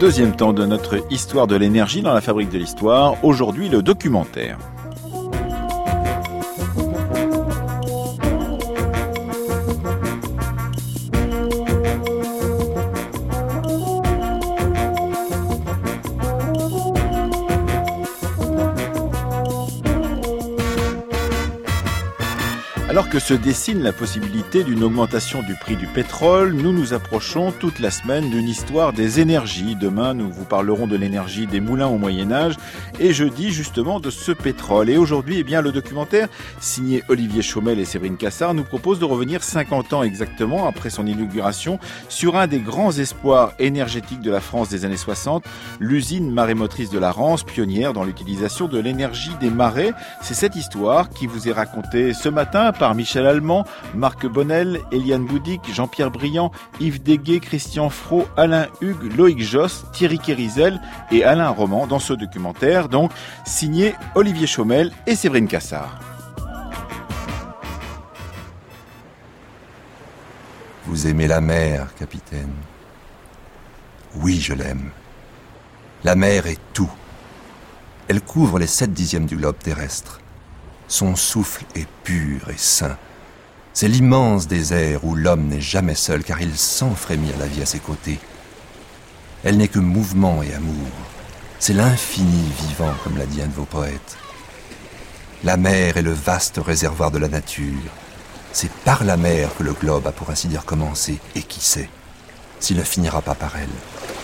Deuxième temps de notre histoire de l'énergie dans la fabrique de l'histoire. Aujourd'hui, le documentaire. Alors que se dessine la possibilité d'une augmentation du prix du pétrole, nous nous approchons toute la semaine d'une histoire des énergies. Demain, nous vous parlerons de l'énergie des moulins au Moyen-Âge et jeudi, justement, de ce pétrole. Et aujourd'hui, le documentaire, signé Olivier Chaumel et Séverine Cassard, nous propose de revenir 50 ans exactement après son inauguration sur un des grands espoirs énergétiques de la France des années 60, l'usine marémotrice de la Rance, pionnière dans l'utilisation de l'énergie des marais. C'est cette histoire qui vous est racontée ce matin par Michel Allemand, Marc Bonnel, Eliane Boudic, Jean-Pierre Briand, Yves Deguet, Christian Frot, Alain Hugues, Loïc Josse, Thierry Kérisel et Alain Roman dans ce documentaire, donc signé Olivier Chaumel et Séverine Cassard. Vous aimez la mer, capitaine? Oui, je l'aime. La mer est tout. Elle couvre les 7/10 du globe terrestre. Son souffle est pur et sain. C'est l'immense désert où l'homme n'est jamais seul car il sent frémir la vie à ses côtés. Elle n'est que mouvement et amour. C'est l'infini vivant, comme l'a dit un de vos poètes. La mer est le vaste réservoir de la nature. C'est par la mer que le globe a pour ainsi dire commencé. Et qui sait s'il ne finira pas par elle.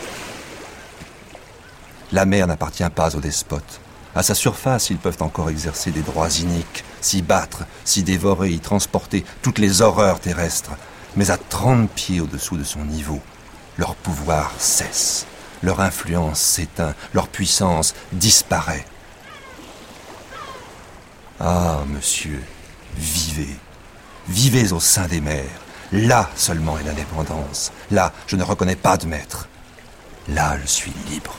La mer n'appartient pas aux despotes. À sa surface, ils peuvent encore exercer des droits iniques, s'y battre, s'y dévorer, y transporter toutes les horreurs terrestres. Mais à 30 pieds au-dessous de son niveau, leur pouvoir cesse, leur influence s'éteint, leur puissance disparaît. Ah, monsieur, vivez. Vivez au sein des mers. Là seulement est l'indépendance. Là, je ne reconnais pas de maître. Là, je suis libre.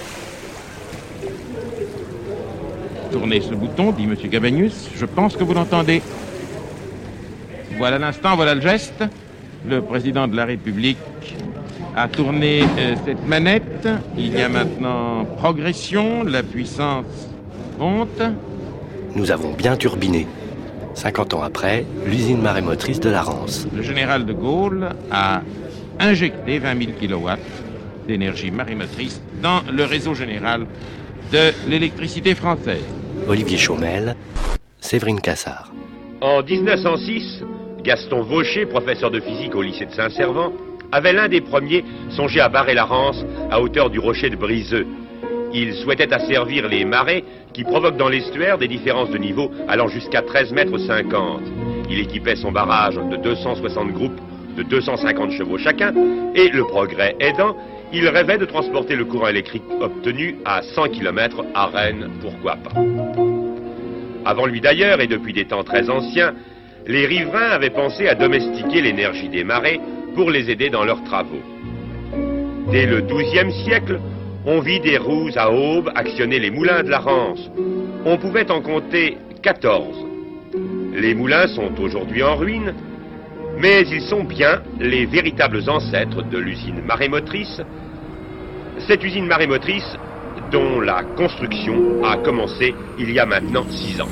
Tournez ce bouton, dit M. Gabanius. Je pense que vous l'entendez. Voilà l'instant, voilà le geste. Le président de la République a tourné cette manette. Il y a maintenant progression, la puissance monte. Nous avons bien turbiné. 50 ans après, l'usine marémotrice de la Rance. Le général de Gaulle a injecté 20 000 kilowatts d'énergie marémotrice dans le réseau général de l'électricité française. Olivier Chaumel, Séverine Cassard. En 1906, Gaston Vaucher, professeur de physique au lycée de Saint-Servant, avait l'un des premiers songé à barrer la Rance à hauteur du rocher de Briseux. Il souhaitait asservir les marées qui provoquent dans l'estuaire des différences de niveau allant jusqu'à 13,50 mètres. Il équipait son barrage de 260 groupes de 250 chevaux chacun et, le progrès aidant, il rêvait de transporter le courant électrique obtenu à 100 km à Rennes, pourquoi pas. Avant lui d'ailleurs, et depuis des temps très anciens, les riverains avaient pensé à domestiquer l'énergie des marées pour les aider dans leurs travaux. Dès le XIIe siècle, on vit des roues à aubes actionner les moulins de la Rance. On pouvait en compter 14. Les moulins sont aujourd'hui en ruine, mais ils sont bien les véritables ancêtres de l'usine marémotrice. Cette usine marémotrice dont la construction a commencé il y a maintenant 6 ans.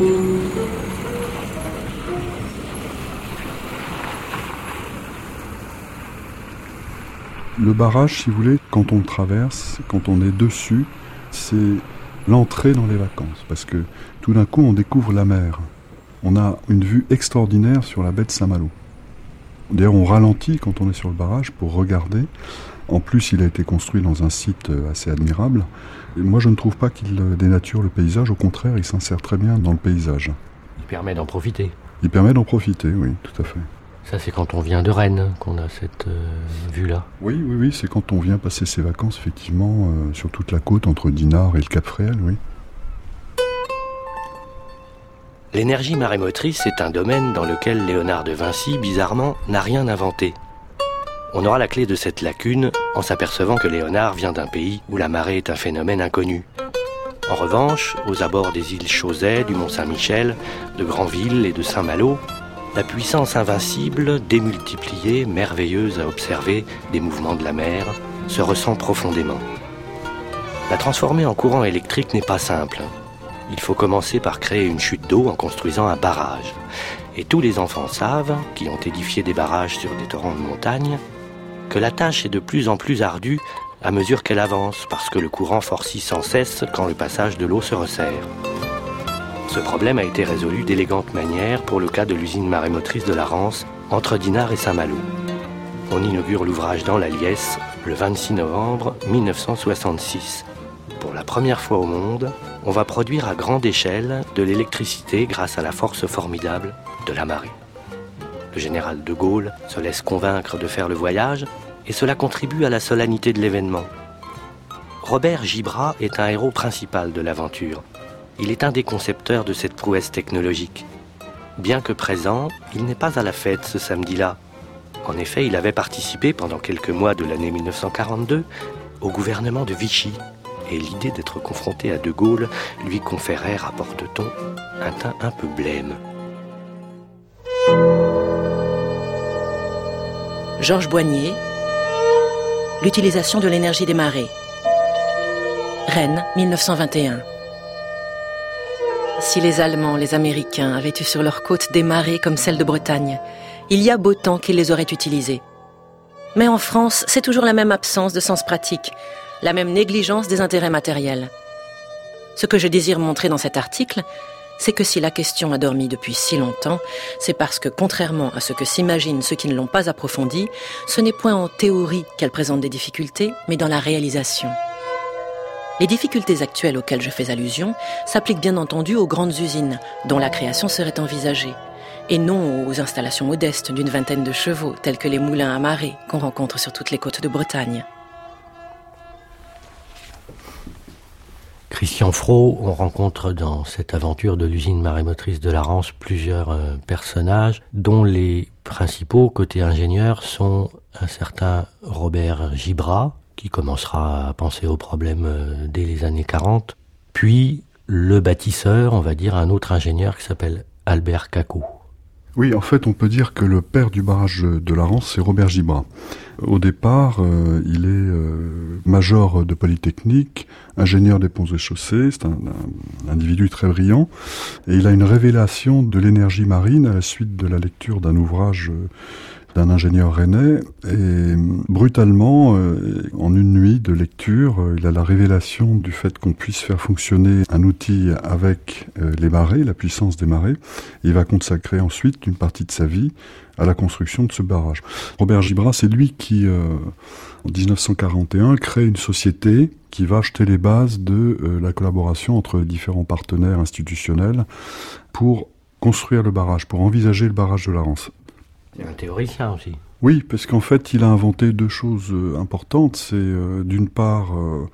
Le barrage, si vous voulez, quand on le traverse, quand on est dessus, c'est l'entrée dans les vacances. Parce que tout d'un coup, on découvre la mer. On a une vue extraordinaire sur la baie de Saint-Malo. D'ailleurs, on ralentit quand on est sur le barrage pour regarder. En plus, il a été construit dans un site assez admirable. Et moi, je ne trouve pas qu'il dénature le paysage. Au contraire, il s'insère très bien dans le paysage. Il permet d'en profiter. Il permet d'en profiter, oui, tout à fait. Ça, c'est quand on vient de Rennes qu'on a cette vue-là. Oui, c'est quand on vient passer ses vacances, effectivement, sur toute la côte entre Dinard et le Cap Fréhel, oui. L'énergie marémotrice est un domaine dans lequel Léonard de Vinci, bizarrement, n'a rien inventé. On aura la clé de cette lacune en s'apercevant que Léonard vient d'un pays où la marée est un phénomène inconnu. En revanche, aux abords des îles Chausey, du Mont-Saint-Michel, de Granville et de Saint-Malo, la puissance invincible, démultipliée, merveilleuse à observer des mouvements de la mer, se ressent profondément. La transformer en courant électrique n'est pas simple. Il faut commencer par créer une chute d'eau en construisant un barrage. Et tous les enfants savent, qui ont édifié des barrages sur des torrents de montagne, que la tâche est de plus en plus ardue à mesure qu'elle avance, parce que le courant forcit sans cesse quand le passage de l'eau se resserre. Ce problème a été résolu d'élégante manière pour le cas de l'usine marémotrice de la Rance, entre Dinard et Saint-Malo. On inaugure l'ouvrage dans la Liesse le 26 novembre 1966. Pour la première fois au monde, on va produire à grande échelle de l'électricité grâce à la force formidable de la marée. Le général de Gaulle se laisse convaincre de faire le voyage et cela contribue à la solennité de l'événement. Robert Gibrat est un héros principal de l'aventure. Il est un des concepteurs de cette prouesse technologique. Bien que présent, il n'est pas à la fête ce samedi-là. En effet, il avait participé pendant quelques mois de l'année 1942 au gouvernement de Vichy. Et l'idée d'être confronté à De Gaulle lui conférait, rapporte-t-on, un teint un peu blême. Georges Boignier, l'utilisation de l'énergie des marées. Rennes, 1921. Si les Allemands, les Américains avaient eu sur leurs côtes des marées comme celle de Bretagne, il y a beau temps qu'ils les auraient utilisées. Mais en France, c'est toujours la même absence de sens pratique, la même négligence des intérêts matériels. Ce que je désire montrer dans cet article, c'est que si la question a dormi depuis si longtemps, c'est parce que, contrairement à ce que s'imaginent ceux qui ne l'ont pas approfondie, ce n'est point en théorie qu'elle présente des difficultés, mais dans la réalisation. Les difficultés actuelles auxquelles je fais allusion s'appliquent bien entendu aux grandes usines, dont la création serait envisagée, et non aux installations modestes d'une vingtaine de chevaux, telles que les moulins à marée qu'on rencontre sur toutes les côtes de Bretagne. Christian Frot, on rencontre dans cette aventure de l'usine marémotrice de la Rance plusieurs personnages, dont les principaux, côté ingénieur, sont un certain Robert Gibrat, qui commencera à penser aux problèmes dès les années 40, puis le bâtisseur, on va dire un autre ingénieur qui s'appelle Albert Cacot. Oui, en fait, on peut dire que le père du barrage de la Rance, c'est Robert Gibrat. Au départ, il est major de Polytechnique, ingénieur des ponts et chaussées, c'est un individu très brillant, et il a une révélation de l'énergie marine à la suite de la lecture d'un ouvrage d'un ingénieur rennais, et brutalement, en une nuit de lecture, il a la révélation du fait qu'on puisse faire fonctionner un outil avec les marées, la puissance des marées. Il va consacrer ensuite une partie de sa vie à la construction de ce barrage. Robert Gibrat, c'est lui qui, en 1941, crée une société qui va jeter les bases de la collaboration entre différents partenaires institutionnels pour construire le barrage, pour envisager le barrage de la Rance. C'est un théoricien aussi. Oui, parce qu'en fait, il a inventé deux choses importantes. C'est d'une part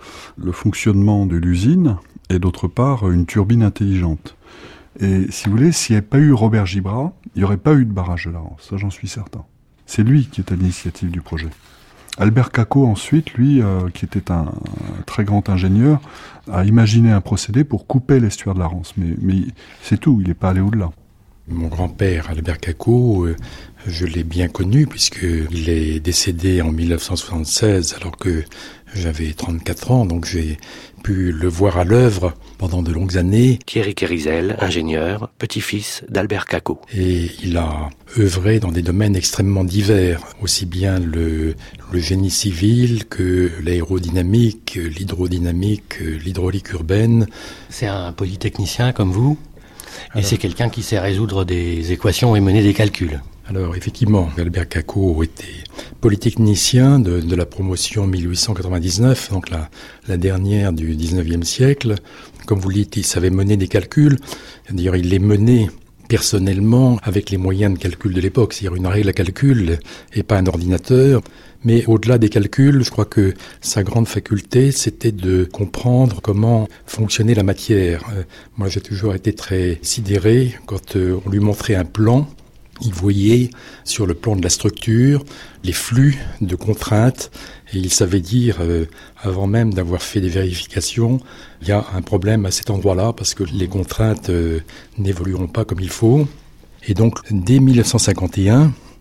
le fonctionnement de l'usine et d'autre part une turbine intelligente. Et si vous voulez, s'il n'y avait pas eu Robert Gibrat, il n'y aurait pas eu de barrage de la Rance, ça j'en suis certain. C'est lui qui est à l'initiative du projet. Albert Cacot ensuite, lui, qui était un très grand ingénieur, a imaginé un procédé pour couper l'estuaire de la Rance. Mais c'est tout, il n'est pas allé au-delà. Mon grand-père, Albert Cacot, je l'ai bien connu puisqu'il est décédé en 1976 alors que j'avais 34 ans, donc j'ai pu le voir à l'œuvre pendant de longues années. Thierry Kérizel, ingénieur, petit-fils d'Albert Cacot. Et il a œuvré dans des domaines extrêmement divers, aussi bien le génie civil que l'aérodynamique, l'hydrodynamique, l'hydraulique urbaine. C'est un polytechnicien comme vous ? Et c'est quelqu'un qui sait résoudre des équations et mener des calculs. Alors effectivement, Albert Cacot était polytechnicien de la promotion 1899, donc la dernière du 19e siècle. Comme vous le dites, il savait mener des calculs. D'ailleurs, il les menait personnellement avec les moyens de calcul de l'époque, c'est-à-dire une règle à calcul et pas un ordinateur. Mais au-delà des calculs, je crois que sa grande faculté, c'était de comprendre comment fonctionnait la matière. Moi, j'ai toujours été très sidéré quand on lui montrait un plan. Il voyait sur le plan de la structure les flux de contraintes et il savait dire, avant même d'avoir fait des vérifications, il y a un problème à cet endroit-là parce que les contraintes n'évolueront pas comme il faut. Et donc, dès 1951,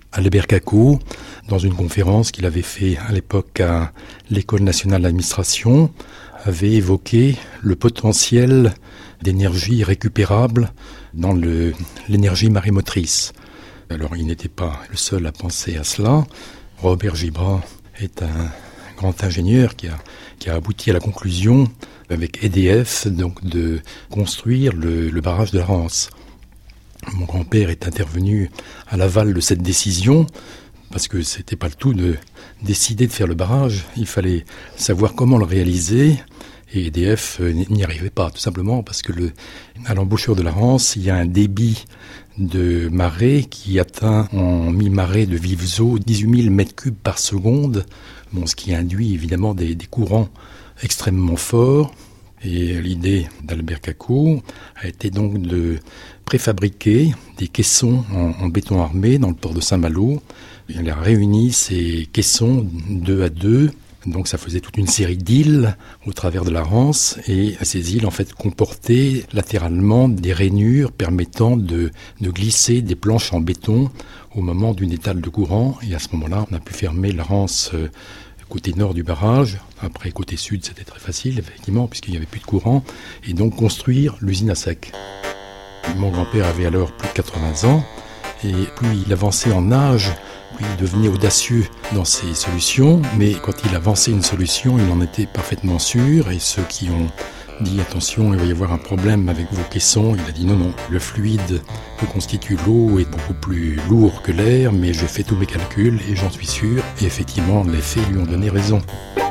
Albert Caco, dans une conférence qu'il avait fait à l'époque à l'École nationale d'administration, avait évoqué le potentiel d'énergie récupérable dans l'énergie marémotrice. Alors il n'était pas le seul à penser à cela. Robert Gibrat est un grand ingénieur qui a abouti à la conclusion avec EDF donc de construire le barrage de la Rance. Mon grand-père est intervenu à l'aval de cette décision parce que c'était pas le tout de décider de faire le barrage. Il fallait savoir comment le réaliser et EDF n'y arrivait pas, tout simplement parce que à l'embouchure de la Rance, il y a un débit de marée qui atteint en mi-marée de vives eaux 18 000 mètres cubes par seconde, ce qui induit évidemment des courants extrêmement forts. Et l'idée d'Albert Caco a été donc de préfabriquer des caissons en béton armé dans le port de Saint-Malo. Il a réuni ces caissons 2 à 2. Donc ça faisait toute une série d'îles au travers de la Rance, et ces îles en fait comportaient latéralement des rainures permettant de glisser des planches en béton au moment d'une étale de courant, et à ce moment-là on a pu fermer la Rance côté nord du barrage. Après côté sud c'était très facile effectivement puisqu'il n'y avait plus de courant, et donc construire l'usine à sec. Mon grand-père avait alors plus de 80 ans, et plus il avançait en âge, plus il devenait audacieux dans ses solutions, mais quand il avançait une solution, il en était parfaitement sûr, et ceux qui ont dit attention, il va y avoir un problème avec vos caissons, il a dit non, le fluide que constitue l'eau est beaucoup plus lourd que l'air, mais j'ai fait tous mes calculs et j'en suis sûr, et effectivement les faits lui ont donné raison.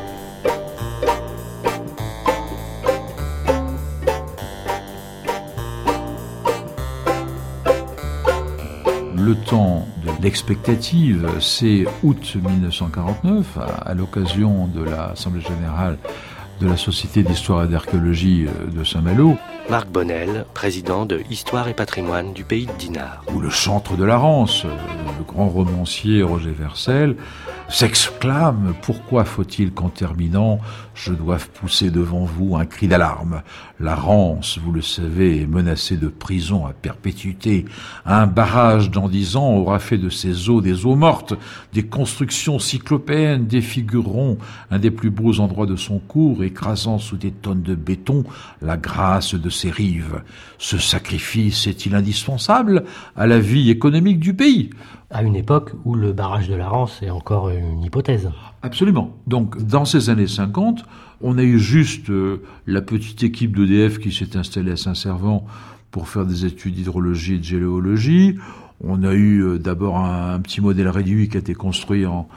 Le temps de l'expectative, c'est août 1949, à l'occasion de l'Assemblée générale de la Société d'histoire et d'archéologie de Saint-Malo. Marc Bonnel, président de Histoire et patrimoine du pays de Dinard. Où le chantre de la Rance, le grand romancier Roger Vercel, s'exclame « Pourquoi faut-il qu'en terminant, je doive pousser devant vous un cri d'alarme ? La Rance, vous le savez, est menacée de prison à perpétuité. Un barrage dans 10 ans aura fait de ses eaux des eaux mortes. Des constructions cyclopéennes défigureront un des plus beaux endroits de son cours, écrasant sous des tonnes de béton la grâce de ses rives. Ce sacrifice est-il indispensable à la vie économique du pays ? » À une époque où le barrage de la Rance est encore une hypothèse. Absolument. Donc, dans ces années 50, on a eu juste la petite équipe d'EDF qui s'est installée à Saint-Servant pour faire des études d'hydrologie et de géologie. On a eu d'abord un petit modèle réduit qui a été construit en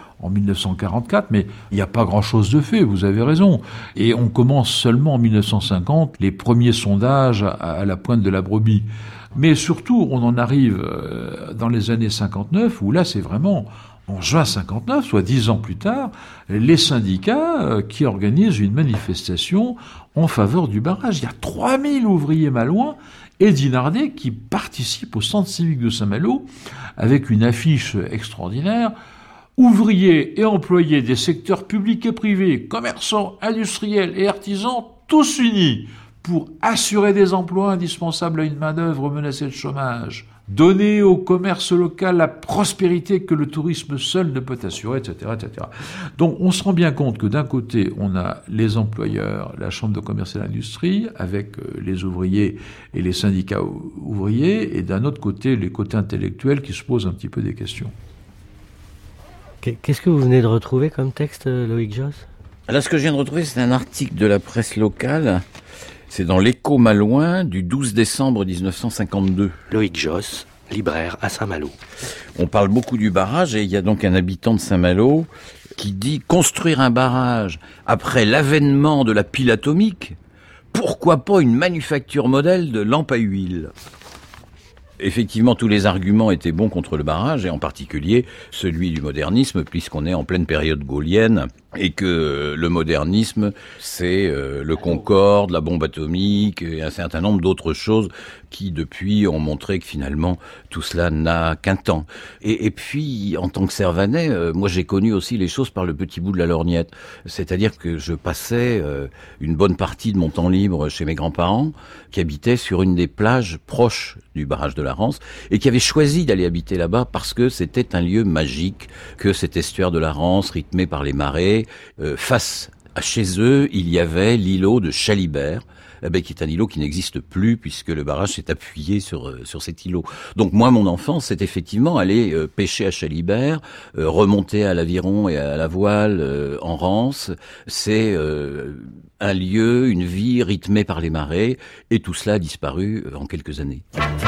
1944, mais il n'y a pas grand-chose de fait, vous avez raison. Et on commence seulement en 1950 les premiers sondages à la pointe de la brebis. Mais surtout, on en arrive dans les années 59, où là, c'est vraiment en juin 59, soit 10 ans plus tard, les syndicats qui organisent une manifestation en faveur du barrage. Il y a 3000 ouvriers malouins et dinardais qui participent au centre civique de Saint-Malo avec une affiche extraordinaire. Ouvriers et employés des secteurs publics et privés, commerçants, industriels et artisans, tous unis pour assurer des emplois indispensables à une main-d'œuvre menacée de chômage, donner au commerce local la prospérité que le tourisme seul ne peut assurer, etc., etc. Donc on se rend bien compte que d'un côté, on a les employeurs, la Chambre de commerce et d'industrie, avec les ouvriers et les syndicats ouvriers, et d'un autre côté, les côtés intellectuels qui se posent un petit peu des questions. Qu'est-ce que vous venez de retrouver comme texte, Loïc Josse ? Là, ce que je viens de retrouver, c'est un article de la presse locale. C'est dans l'Écho malouin du 12 décembre 1952. Loïc Josse, libraire à Saint-Malo. On parle beaucoup du barrage et il y a donc un habitant de Saint-Malo qui dit « Construire un barrage après l'avènement de la pile atomique, pourquoi pas une manufacture modèle de lampe à huile ?» Effectivement, tous les arguments étaient bons contre le barrage, et en particulier celui du modernisme, puisqu'on est en pleine période gaullienne, et que le modernisme, c'est le Concorde, la bombe atomique, et un certain nombre d'autres choses qui, depuis, ont montré que finalement, tout cela n'a qu'un temps. Et puis, en tant que Servanais, moi j'ai connu aussi les choses par le petit bout de la lorgnette. C'est-à-dire que je passais une bonne partie de mon temps libre chez mes grands-parents, qui habitaient sur une des plages proches du barrage de la la Rance, et qui avaient choisi d'aller habiter là-bas parce que c'était un lieu magique, que cet estuaire de la Rance, rythmé par les marées, face à chez eux, il y avait l'îlot de Chalibert, qui est un îlot qui n'existe plus puisque le barrage s'est appuyé sur cet îlot. Donc moi, mon enfance, c'est effectivement aller pêcher à Chalibert, remonter à l'Aviron et à la Voile en Rance. C'est un lieu, une vie rythmée par les marées, et tout cela a disparu en quelques années.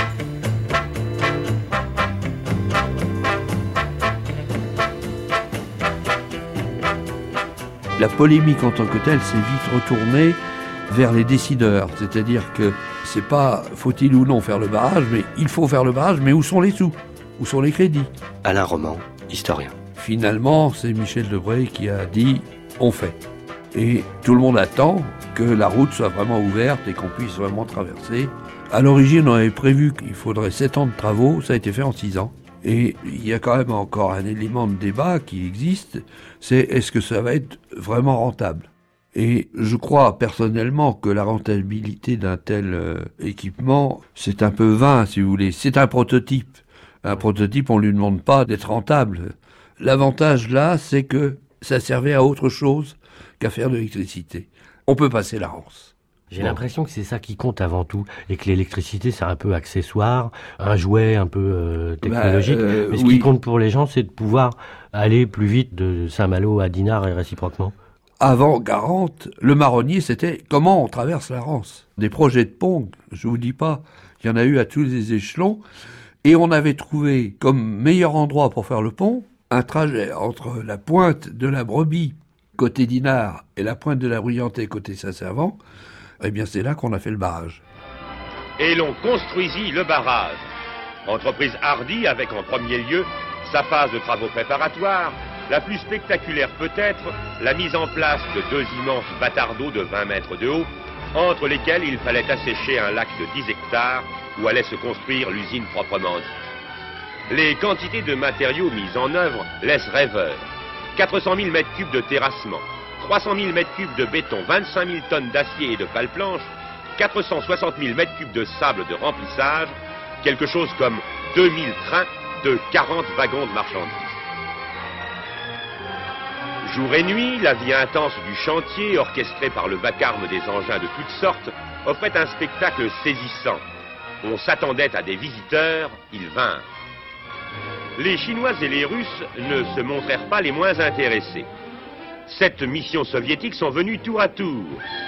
La polémique en tant que telle s'est vite retournée vers les décideurs. C'est-à-dire que c'est pas faut-il ou non faire le barrage, mais il faut faire le barrage, mais où sont les sous ? Où sont les crédits ? Alain Roman, historien. Finalement, c'est Michel Debré qui a dit « on fait ». Et tout le monde attend que la route soit vraiment ouverte et qu'on puisse vraiment traverser. À l'origine, on avait prévu qu'il faudrait 7 ans de travaux, ça a été fait en 6 ans. Et il y a quand même encore un élément de débat qui existe, c'est est-ce que ça va être vraiment rentable ? Et je crois personnellement que la rentabilité d'un tel équipement, c'est un peu vain, si vous voulez. C'est un prototype. Un prototype, on ne lui demande pas d'être rentable. L'avantage là, c'est que ça servait à autre chose qu'à faire de l'électricité. On peut passer la Rance. J'ai l'impression que c'est ça qui compte avant tout, et que l'électricité, c'est un peu accessoire, un jouet un peu technologique. Mais ce qui compte pour les gens, c'est de pouvoir aller plus vite de Saint-Malo à Dinard et réciproquement. Avant Garante, le marronnier, c'était comment on traverse la Rance. Des projets de pont, je vous dis pas, il y en a eu à tous les échelons, et on avait trouvé comme meilleur endroit pour faire le pont, un trajet entre la pointe de la Brebis, côté Dinard, et la pointe de la Bruyantée, côté Saint-Servant. Eh bien, c'est là qu'on a fait le barrage. Et l'on construisit le barrage. Entreprise hardie avec en premier lieu sa phase de travaux préparatoires, la plus spectaculaire peut-être, la mise en place de 2 immenses bâtards d'eau de 20 mètres de haut, entre lesquels il fallait assécher un lac de 10 hectares où allait se construire l'usine proprement dite. Les quantités de matériaux mis en œuvre laissent rêveurs. 400 000 mètres cubes de terrassement, 300 000 mètres cubes de béton, 25 000 tonnes d'acier et de pale-planche, 460 000 mètres cubes de sable de remplissage, quelque chose comme 2000 trains de 40 wagons de marchandises. Jour et nuit, la vie intense du chantier, orchestrée par le vacarme des engins de toutes sortes, offrait un spectacle saisissant. On s'attendait à des visiteurs, ils vinrent. Les Chinois et les Russes ne se montrèrent pas les moins intéressés. 7 missions soviétiques sont venues tour à tour.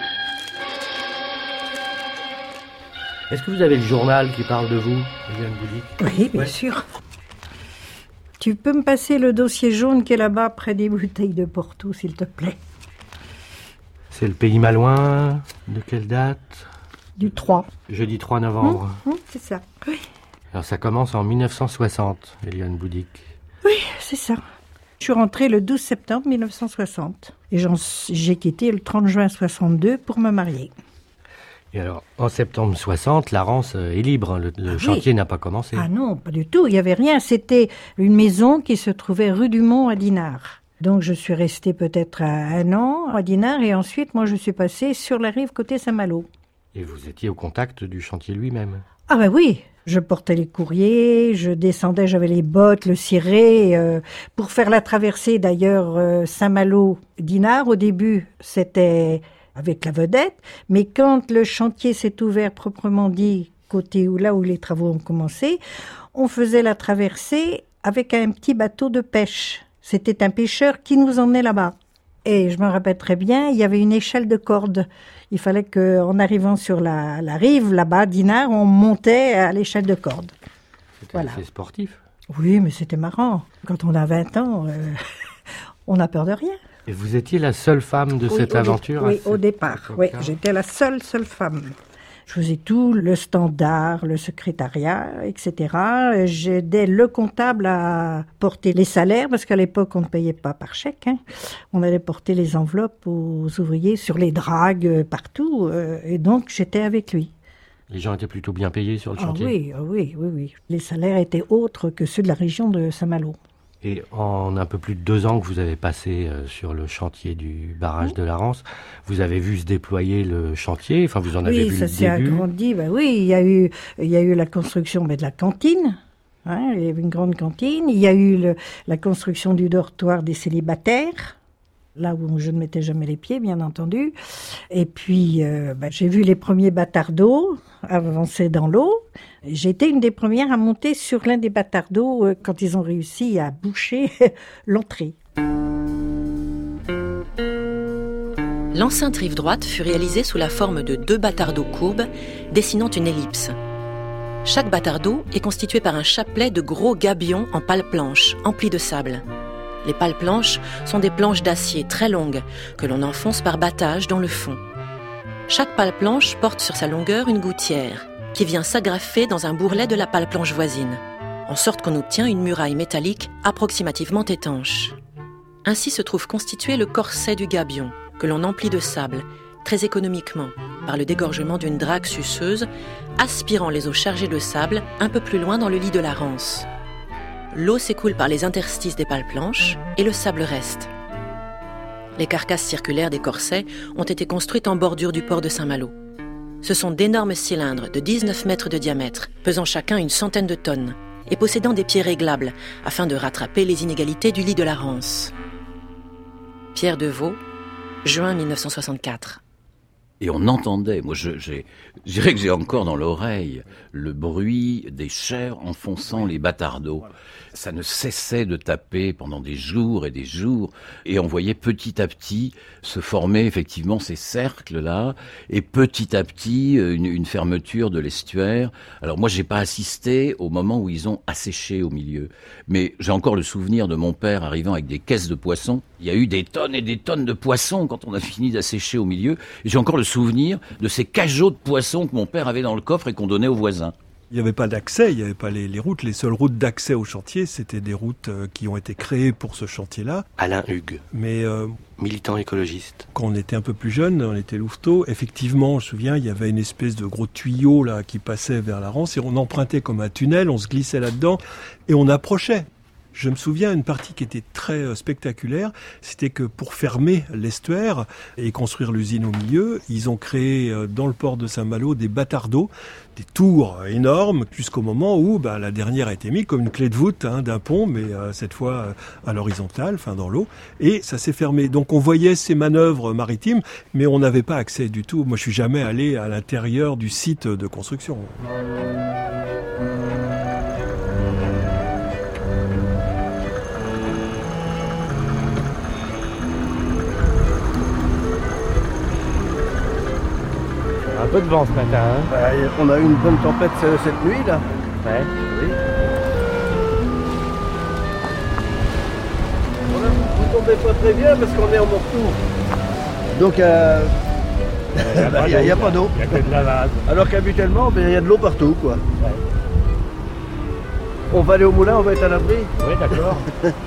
Est-ce que vous avez le journal qui parle de vous, Eliane Boudic ? Oui, bien sûr. Tu peux me passer le dossier jaune qui est là-bas, près des bouteilles de Porto, s'il te plaît. C'est le Pays Malouin. De quelle date ? Du 3. Jeudi 3 novembre. C'est ça, oui. Alors ça commence en 1960, Eliane Boudic. Oui, c'est ça. Je suis rentrée le 12 septembre 1960. Et j'ai quitté le 30 juin 62 pour me marier. Et alors, en septembre 60, la Rance est libre. Le chantier n'a pas commencé. Ah non, pas du tout. Il n'y avait rien. C'était une maison qui se trouvait rue du Mont à Dinard. Donc je suis restée peut-être 1 an à Dinard. Et ensuite, moi, je suis passée sur la rive côté Saint-Malo. Et vous étiez au contact du chantier lui-même ? Ah ben oui. Je portais les courriers, je descendais, j'avais les bottes, le ciré. Pour faire la traversée, d'ailleurs, Saint-Malo-Dinard, au début, c'était avec la vedette. Mais quand le chantier s'est ouvert proprement dit, côté là où les travaux ont commencé, on faisait la traversée avec un petit bateau de pêche. C'était un pêcheur qui nous emmenait là-bas. Et je me rappelle très bien, il y avait une échelle de corde. Il fallait qu'en arrivant sur la rive, là-bas, Dinard, on montait à l'échelle de corde. C'était assez sportif. Oui, mais c'était marrant. Quand on a 20 ans, on n'a peur de rien. Et vous étiez la seule femme de cette aventure ? Oui, au départ. Oui, j'étais la seule femme. Je faisais tout, le standard, le secrétariat, etc. J'aidais le comptable à porter les salaires, parce qu'à l'époque, on ne payait pas par chèque. On allait porter les enveloppes aux ouvriers sur les dragues, partout. Et donc, j'étais avec lui. Les gens étaient plutôt bien payés sur le chantier ? Oui. Les salaires étaient autres que ceux de la région de Saint-Malo. Et en un peu plus de 2 ans que vous avez passé sur le chantier du barrage de la Rance, vous avez vu se déployer le chantier, enfin vous en avez vu le début. Oui, ça s'est agrandi, oui, il y a eu la construction de la cantine, hein, il y avait une grande cantine, il y a eu la construction du dortoir des célibataires, là où je ne mettais jamais les pieds, bien entendu. Et puis, j'ai vu les premiers bâtards d'eau avancer dans l'eau. J'ai été une des premières à monter sur l'un des bâtards d'eau quand ils ont réussi à boucher l'entrée. L'enceinte rive droite fut réalisée sous la forme de 2 bâtards d'eau courbes, dessinant une ellipse. Chaque bâtard d'eau est constitué par un chapelet de gros gabions en pales planches, emplis de sable. Les pales planches sont des planches d'acier très longues, que l'on enfonce par battage dans le fond. Chaque pale planche porte sur sa longueur une gouttière, qui vient s'agrafer dans un bourrelet de la pale planche voisine, en sorte qu'on obtient une muraille métallique approximativement étanche. Ainsi se trouve constitué le corset du gabion, que l'on emplit de sable, très économiquement, par le dégorgement d'une drague suceuse, aspirant les eaux chargées de sable un peu plus loin dans le lit de la Rance. L'eau s'écoule par les interstices des pales planches et le sable reste. Les carcasses circulaires des corsets ont été construites en bordure du port de Saint-Malo. Ce sont d'énormes cylindres de 19 mètres de diamètre, pesant chacun une centaine de tonnes, et possédant des pieds réglables, afin de rattraper les inégalités du lit de la Rance. Pierre Deveau, juin 1964. Et on entendait, moi je dirais que j'ai encore dans l'oreille le bruit des chairs enfonçant les bâtards d'eau. Ça ne cessait de taper pendant des jours, et on voyait petit à petit se former effectivement ces cercles-là, et petit à petit une fermeture de l'estuaire. Alors moi j'ai pas assisté au moment où ils ont asséché au milieu, mais j'ai encore le souvenir de mon père arrivant avec des caisses de poissons. Il y a eu des tonnes et des tonnes de poissons quand on a fini d'assécher au milieu, et j'ai encore le souvenir de ces cajots de poissons que mon père avait dans le coffre et qu'on donnait aux voisins. Il n'y avait pas d'accès, il n'y avait pas les routes. Les seules routes d'accès au chantier, c'était des routes qui ont été créées pour ce chantier-là. Alain Hugues, mais militant écologiste. Quand on était un peu plus jeune, on était louveteaux, effectivement, je me souviens, il y avait une espèce de gros tuyau là qui passait vers la Rance et on empruntait comme un tunnel, on se glissait là-dedans et on approchait. Je me souviens une partie qui était très spectaculaire, c'était que pour fermer l'estuaire et construire l'usine au milieu, ils ont créé dans le port de Saint-Malo des bâtards d'eau, des tours énormes, jusqu'au moment où la dernière a été mise comme une clé de voûte d'un pont, mais cette fois à l'horizontale, dans l'eau, et ça s'est fermé. Donc on voyait ces manœuvres maritimes, mais on n'avait pas accès du tout. Moi je suis jamais allé à l'intérieur du site de construction. Un peu de vent ce matin, hein. On a eu une bonne tempête cette nuit, là. Ouais. Oui. Vous tombez pas très bien parce qu'on est en morceaux. Donc, il n'y a pas d'eau. Il n'y a que de la vase. Alors qu'habituellement, il y a de l'eau partout, quoi. Ouais. On va aller au moulin, on va être à l'abri. Oui, d'accord.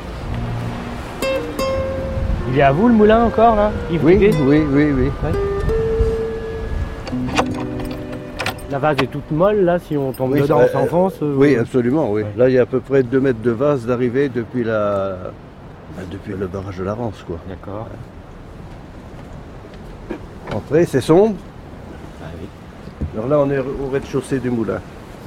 Il est à vous le moulin encore, là, Yves Deguet ? Oui. Ouais. La vase est toute molle, là, si on tombe dedans, on s'enfonce. Oui, absolument, oui. Ouais. Là, il y a à peu près 2 mètres de vase d'arrivée depuis le barrage de la Rance, quoi. D'accord. Entrée, c'est sombre. Ah oui. Alors là, on est au rez-de-chaussée du moulin.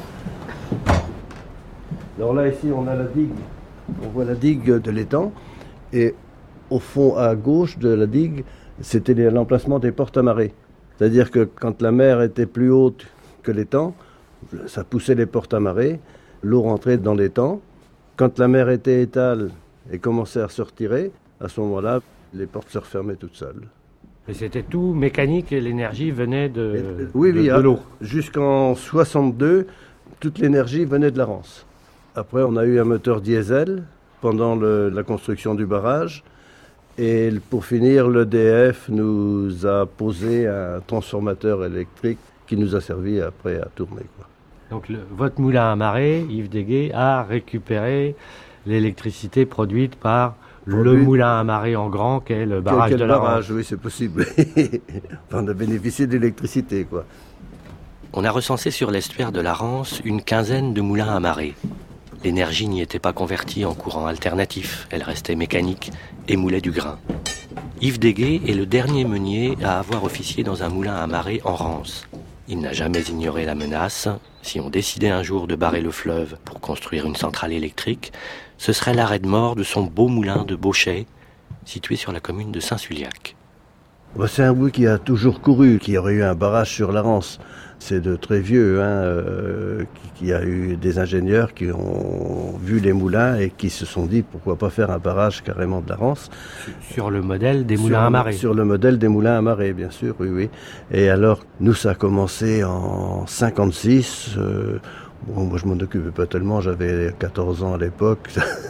Alors là, ici, on a la digue. On voit la digue de l'étang. Et au fond, à gauche de la digue, c'était l'emplacement des portes à marée. C'est-à-dire que quand la mer était plus haute que l'étang, ça poussait les portes à marée, l'eau rentrait dans l'étang. Quand la mer était étale et commençait à se retirer, à ce moment-là, les portes se refermaient toutes seules. Et c'était tout mécanique et l'énergie venait de l'eau. Jusqu'en 62, toute l'énergie venait de la Rance. Après, on a eu un moteur diesel pendant la construction du barrage. Et pour finir, l'EDF nous a posé un transformateur électrique qui nous a servi après à tourner, quoi. Donc votre moulin à marée, Yves Deguet, a récupéré l'électricité produite par le moulin à marée en grand qu'est le barrage de la Rance. Oui, c'est possible. On a bénéficié d'électricité, quoi. On a recensé sur l'estuaire de la Rance une quinzaine de moulins à marée. L'énergie n'y était pas convertie en courant alternatif, elle restait mécanique et moulait du grain. Yves Deguet est le dernier meunier à avoir officié dans un moulin à marée en Rance. Il n'a jamais ignoré la menace. Si on décidait un jour de barrer le fleuve pour construire une centrale électrique, ce serait l'arrêt de mort de son beau moulin de Beauchet, situé sur la commune de Saint-Suliac. C'est un bruit qui a toujours couru, qu'il y aurait eu un barrage sur la Rance. C'est de très vieux, qu'il y a eu des ingénieurs qui ont vu les moulins et qui se sont dit pourquoi pas faire un barrage carrément de la Rance. Sur le modèle des moulins à marée. Sur le modèle des moulins à marée, bien sûr, oui. Et alors, nous, ça a commencé en 56. Moi, je m'en occupais pas tellement, j'avais 14 ans à l'époque.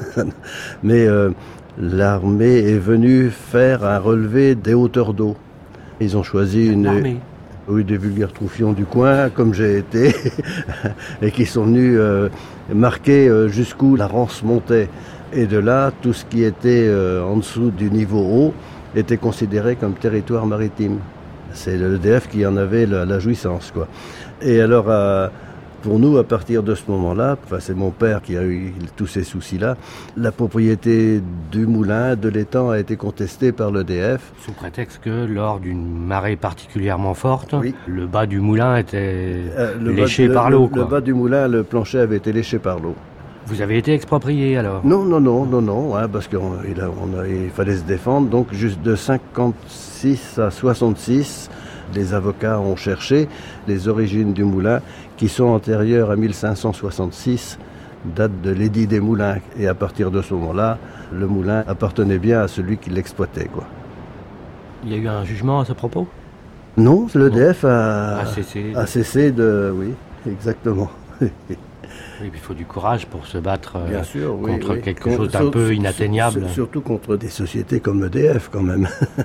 Mais l'armée est venue faire un relevé des hauteurs d'eau. Ils ont choisi des vulgaires troufions du coin, comme j'ai été, et qui sont venus marquer jusqu'où la Rance montait. Et de là, tout ce qui était en dessous du niveau haut était considéré comme territoire maritime. C'est l'EDF qui en avait la jouissance, quoi. Et alors, pour nous, à partir de ce moment-là, c'est mon père qui a eu tous ces soucis-là, la propriété du moulin, de l'étang, a été contestée par l'EDF. Sous prétexte que lors d'une marée particulièrement forte, le bas du moulin était léché par l'eau. Le bas du moulin, le plancher avait été léché par l'eau. Vous avez été exproprié alors? Non, parce qu'il fallait se défendre. Donc juste de 56 à 66, les avocats ont cherché les origines du moulin qui sont antérieures à 1566, date de l'édit des moulins. Et à partir de ce moment-là, le moulin appartenait bien à celui qui l'exploitait, quoi. Il y a eu un jugement à ce propos? Non, l'EDF a cessé de... Oui, exactement. Oui, il faut du courage pour se battre bien sûr, contre quelque chose d'un peu inatteignable. Surtout contre des sociétés comme EDF, quand même.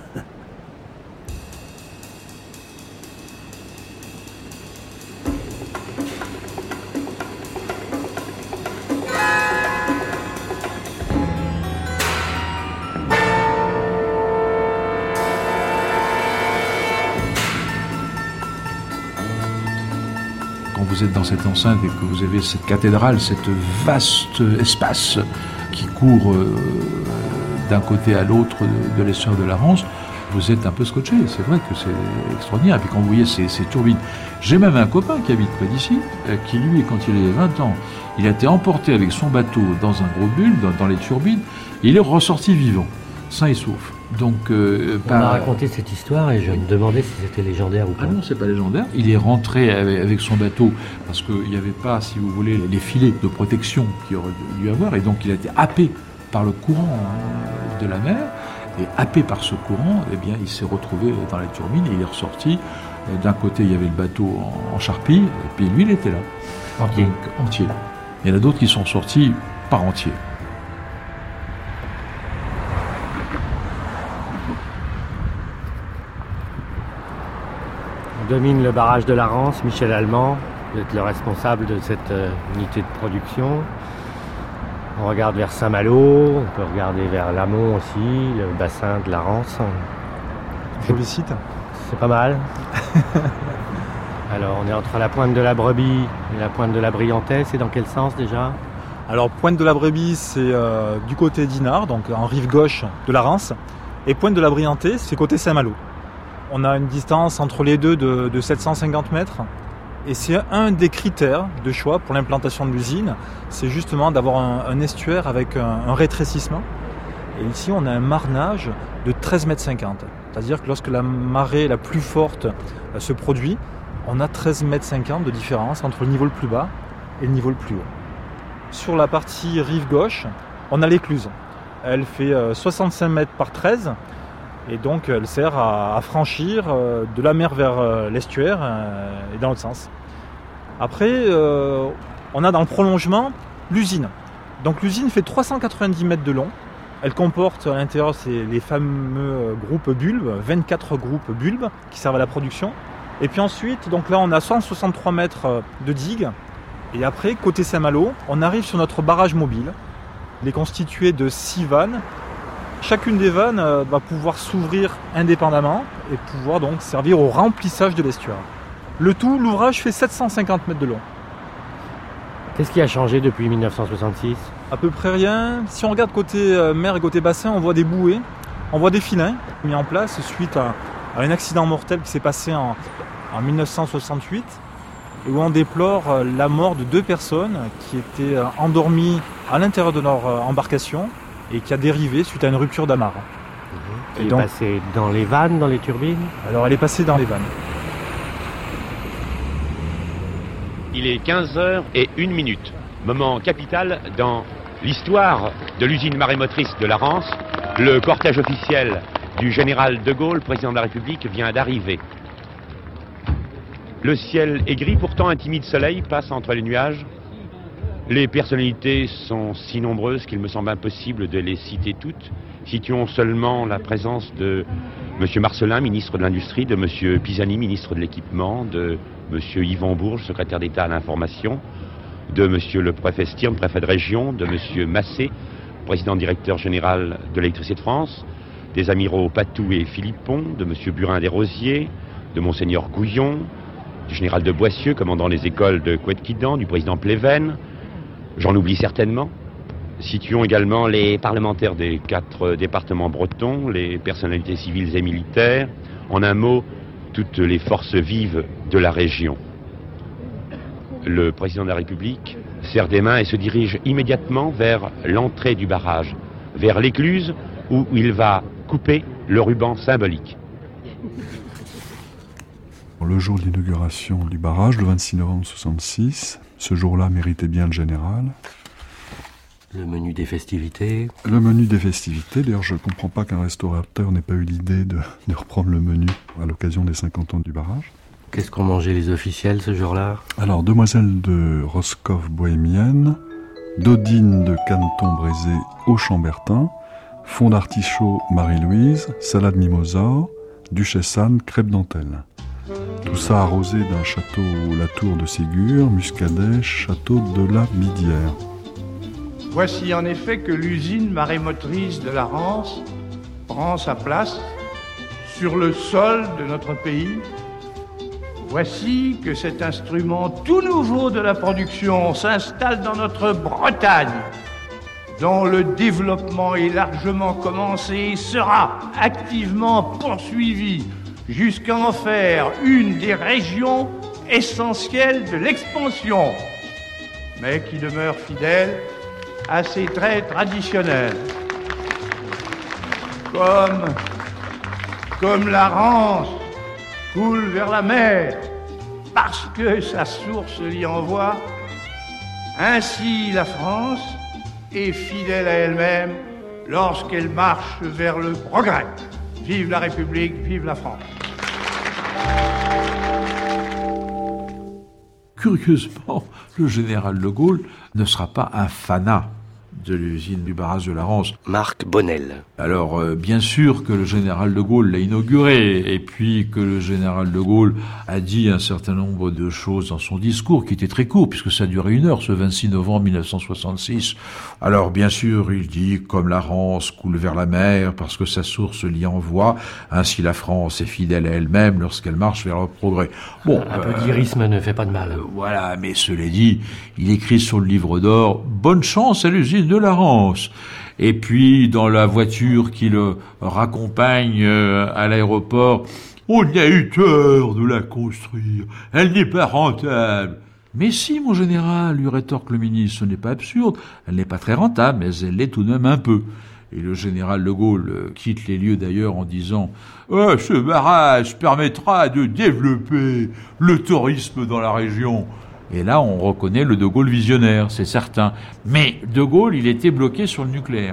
Vous êtes dans cette enceinte et que vous avez cette cathédrale, cette vaste espace qui court d'un côté à l'autre de l'estuaire de la Rance, vous êtes un peu scotché. C'est vrai que c'est extraordinaire. Et puis quand vous voyez ces turbines, j'ai même un copain qui habite près d'ici, qui lui, quand il avait 20 ans, il a été emporté avec son bateau dans un gros bulbe, dans les turbines, et il est ressorti vivant, sain et sauf. Donc, on m'a raconté cette histoire et je me demandais si c'était légendaire ou pas. Ah non, c'est pas légendaire. Il est rentré avec son bateau parce qu'il n'y avait pas, si vous voulez, les filets de protection qu'il aurait dû avoir, et donc il a été happé par le courant de la mer, et happé par ce courant, eh bien, il s'est retrouvé dans la turbine et il est ressorti. D'un côté, il y avait le bateau en charpie, et puis lui, il était là. Entier. Donc, entier. Il y en a d'autres qui sont sortis par entier. Domine le barrage de la Rance, Michel Allemand, vous êtes le responsable de cette unité de production. On regarde vers Saint-Malo, on peut regarder vers l'amont aussi, le bassin de la Rance. Joli site. C'est pas mal. Alors on est entre la pointe de la Brebis et la pointe de la Briantais, c'est dans quel sens déjà? Alors pointe de la Brebis, c'est du côté d'Inard, donc en rive gauche de la Rance, et pointe de la Briantais, c'est côté Saint-Malo. On a une distance entre les deux de 750 mètres et c'est un des critères de choix pour l'implantation de l'usine, c'est justement d'avoir un estuaire avec un rétrécissement. Et ici, on a un marnage de 13,50 mètres. C'est-à-dire que lorsque la marée la plus forte se produit, on a 13,50 mètres de différence entre le niveau le plus bas et le niveau le plus haut. Sur la partie rive gauche, on a l'écluse. Elle fait 65 mètres par 13. Et donc elle sert à franchir de la mer vers l'estuaire et dans l'autre sens. Après, on a dans le prolongement l'usine. Donc l'usine fait 390 mètres de long. Elle comporte à l'intérieur les fameux groupes bulbes, 24 groupes bulbes qui servent à la production. Et puis ensuite, donc là on a 163 mètres de digue. Et après, côté Saint-Malo, on arrive sur notre barrage mobile. Il est constitué de 6 vannes. Chacune des vannes va pouvoir s'ouvrir indépendamment et pouvoir donc servir au remplissage de l'estuaire. Le tout, l'ouvrage fait 750 mètres de long. Qu'est-ce qui a changé depuis 1966 ? À peu près rien. Si on regarde côté mer et côté bassin, on voit des bouées, on voit des filins mis en place suite à un accident mortel qui s'est passé en 1968 et où on déplore la mort de 2 personnes qui étaient endormies à l'intérieur de leur embarcation et qui a dérivé suite à une rupture d'amarre. Elle est passée dans les vannes, dans les turbines ? Alors elle est passée dans les vannes. Il est 15h01, moment capital dans l'histoire de l'usine marémotrice de la Rance. Le cortège officiel du général de Gaulle, président de la République, vient d'arriver. Le ciel est gris, pourtant un timide soleil passe entre les nuages. Les personnalités sont si nombreuses qu'il me semble impossible de les citer toutes. Citons seulement la présence de M. Marcellin, ministre de l'Industrie, de M. Pisani, ministre de l'Équipement, de M. Yvan Bourges, secrétaire d'État à l'Information, de M. le préfet Stirn, préfet de région, de M. Massé, président directeur général de l'Électricité de France, des amiraux Patou et Philippon, de M. Burin des Rosiers, de Monseigneur Gouillon, du général de Boissieu, commandant les écoles de Couët-Quidan, du président Pleven. J'en oublie certainement. Situons également les parlementaires des 4 départements bretons, les personnalités civiles et militaires, en un mot, toutes les forces vives de la région. Le président de la République serre des mains et se dirige immédiatement vers l'entrée du barrage, vers l'écluse où il va couper le ruban symbolique. Le jour de l'inauguration du barrage, le 26 novembre 1966, ce jour-là méritait bien le général. Le menu des festivités. Le menu des festivités. D'ailleurs, je ne comprends pas qu'un restaurateur n'ait pas eu l'idée de reprendre le menu à l'occasion des 50 ans du barrage. Qu'est-ce qu'ont mangé les officiels ce jour-là ? Alors, demoiselle de Roscoff bohémienne, dodine de caneton braisé au chambertin, fond d'artichaut Marie-Louise, salade mimosa, duchesse Anne, crêpe dentelle. Tout ça arrosé d'un château La Tour de Ségur, Muscadet, château de la Bidière. Voici en effet que l'usine marémotrice de la Rance prend sa place sur le sol de notre pays. Voici que cet instrument tout nouveau de la production s'installe dans notre Bretagne, dont le développement est largement commencé et sera activement poursuivi jusqu'à en faire une des régions essentielles de l'expansion, mais qui demeure fidèle à ses traits traditionnels. Comme la Rance coule vers la mer parce que sa source l'y envoie, ainsi la France est fidèle à elle-même lorsqu'elle marche vers le progrès. Vive la République, vive la France. Curieusement, le général de Gaulle ne sera pas un fanat de l'usine du barrage de la Rance. Marc Bonnel. Alors, bien sûr que le général de Gaulle l'a inauguré, et puis que le général de Gaulle a dit un certain nombre de choses dans son discours, qui était très court, puisque ça a duré 1 heure, ce 26 novembre 1966. Alors, bien sûr, il dit, comme la Rance coule vers la mer, parce que sa source l'y envoie, ainsi la France est fidèle à elle-même lorsqu'elle marche vers le progrès. Bon, un peu d'irisme ne fait pas de mal. Voilà, mais cela dit, il écrit sur le livre d'or, bonne chance à l'usine de la Rance. Et puis, dans la voiture qui le raccompagne à l'aéroport, on a eu tort de la construire. Elle n'est pas rentable. Mais si, mon général, lui rétorque le ministre, ce n'est pas absurde. Elle n'est pas très rentable, mais elle l'est tout de même un peu. Et le général de Gaulle quitte les lieux d'ailleurs en disant « Ce barrage permettra de développer le tourisme dans la région ». Et là, on reconnaît le de Gaulle visionnaire, c'est certain. Mais de Gaulle, il était bloqué sur le nucléaire.